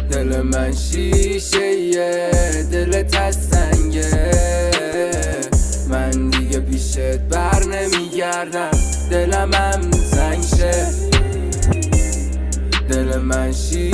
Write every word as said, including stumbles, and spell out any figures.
دل من شیشه یه دلت از سنگه، من دیگه پیشت بر نمیگردم، دلم هم تنگ شه. دل من شیشه